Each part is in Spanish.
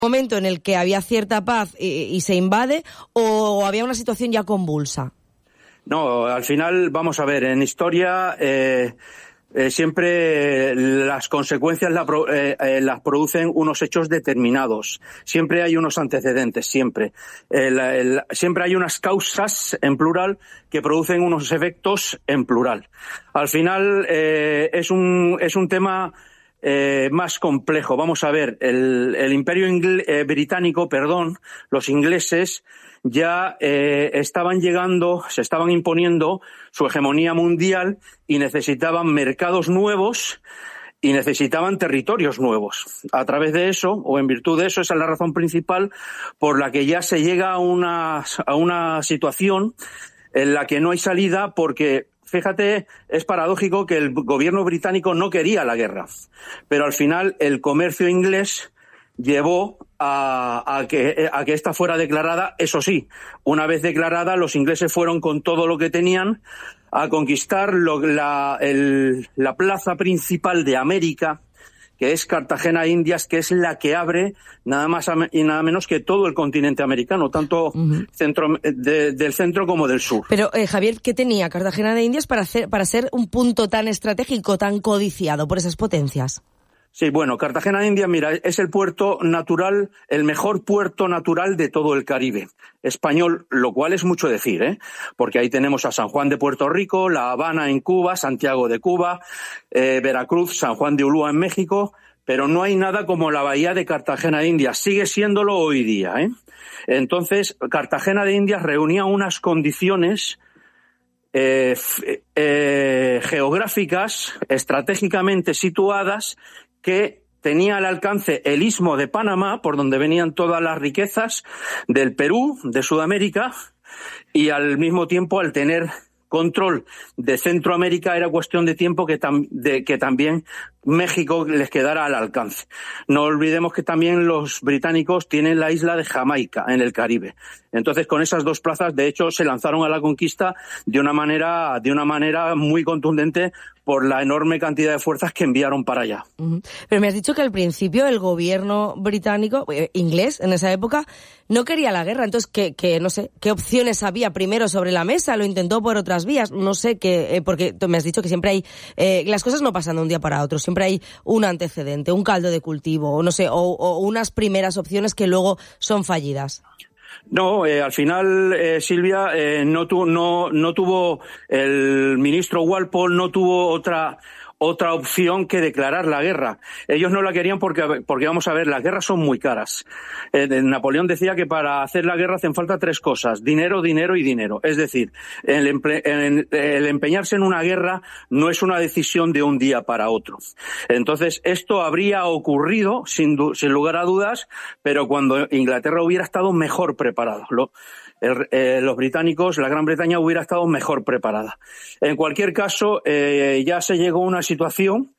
momento en el que había cierta paz y se invade, o había una situación ya convulsa? No, al final, vamos a ver, en historia siempre las consecuencias las producen unos hechos determinados. Siempre hay unos antecedentes, siempre. Siempre hay unas causas, en plural, que producen unos efectos en plural. Al final es un tema más complejo. Vamos a ver, el Imperio británico, los ingleses ya estaban llegando, se estaban imponiendo su hegemonía mundial y necesitaban mercados nuevos y necesitaban territorios nuevos. A través de eso, o en virtud de eso, esa es la razón principal por la que ya se llega a una situación en la que no hay salida, porque fíjate, es paradójico que el gobierno británico no quería la guerra, pero al final el comercio inglés llevó a que esta fuera declarada. Eso sí, una vez declarada, los ingleses fueron con todo lo que tenían a conquistar la plaza principal de América, que es Cartagena de Indias, que es la que abre nada más y nada menos que todo el continente americano, tanto del centro como del sur. Pero, Javier, ¿qué tenía Cartagena de Indias para ser un punto tan estratégico, tan codiciado por esas potencias? Sí, bueno, Cartagena de Indias, mira, es el puerto natural, el mejor puerto natural de todo el Caribe español, lo cual es mucho decir, porque ahí tenemos a San Juan de Puerto Rico, La Habana en Cuba, Santiago de Cuba, Veracruz, San Juan de Ulúa en México, pero no hay nada como la bahía de Cartagena de Indias, sigue siéndolo hoy día, Entonces, Cartagena de Indias reunía unas condiciones geográficas, estratégicamente situadas, que tenía al alcance el Istmo de Panamá, por donde venían todas las riquezas del Perú, de Sudamérica, y al mismo tiempo, al tener control de Centroamérica, era cuestión de tiempo que también México les quedara al alcance. No olvidemos que también los británicos tienen la isla de Jamaica en el Caribe. Entonces, con esas dos plazas, de hecho, se lanzaron a la conquista de una manera muy contundente por la enorme cantidad de fuerzas que enviaron para allá. Pero me has dicho que al principio el gobierno británico, inglés en esa época, no quería la guerra. Entonces, no sé, ¿qué opciones había primero sobre la mesa? ¿Lo intentó por otras vías? No sé, porque tú me has dicho que siempre hay... las cosas no pasan de un día para otro. Siempre hay un antecedente, un caldo de cultivo, o no sé, o unas primeras opciones que luego son fallidas. No, al final, Silvia, no tuvo el ministro Walpole, no tuvo otra opción que declarar la guerra. Ellos no la querían porque vamos a ver, las guerras son muy caras. Napoleón decía que para hacer la guerra hacen falta tres cosas: dinero, dinero y dinero. Es decir, el empeñarse en una guerra no es una decisión de un día para otro. Entonces, esto habría ocurrido sin lugar a dudas, pero cuando Inglaterra hubiera estado mejor preparado. Los británicos, la Gran Bretaña hubiera estado mejor preparada. En cualquier caso, ya se llegó a una situación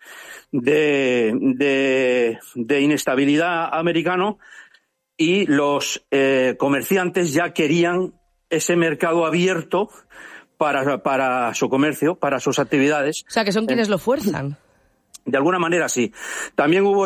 de inestabilidad americano, y los comerciantes ya querían ese mercado abierto para su comercio, para sus actividades. O sea, que son quienes lo fuerzan. De alguna manera, sí. También hubo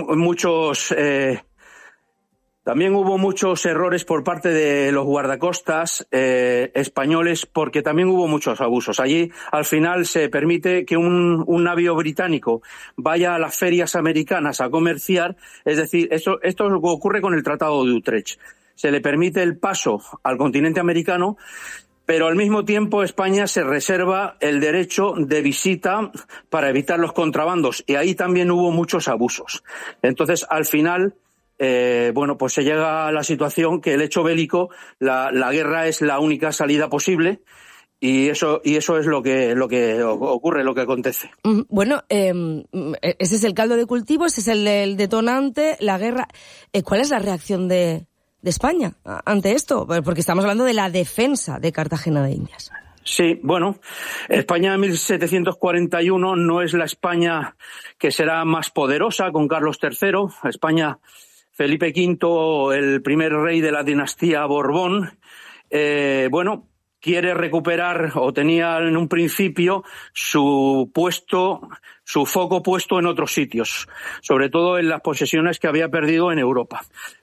muchos errores por parte de los guardacostas españoles, porque también hubo muchos abusos. Allí, al final, se permite que un navío británico vaya a las ferias americanas a comerciar. Es decir, esto ocurre con el Tratado de Utrecht. Se le permite el paso al continente americano, pero al mismo tiempo España se reserva el derecho de visita para evitar los contrabandos, y ahí también hubo muchos abusos. Entonces, al final... pues se llega a la situación que el hecho bélico, la guerra es la única salida posible, y eso es lo que ocurre, lo que acontece. Bueno, ese es el caldo de cultivo, ese es el detonante, la guerra. ¿Cuál es la reacción de España ante esto? Porque estamos hablando de la defensa de Cartagena de Indias. Sí, bueno, España en 1741 no es la España que será más poderosa con Carlos III. España... Felipe V, el primer rey de la dinastía Borbón, quiere recuperar, o tenía en un principio, su foco puesto en otros sitios, sobre todo en las posesiones que había perdido en Europa.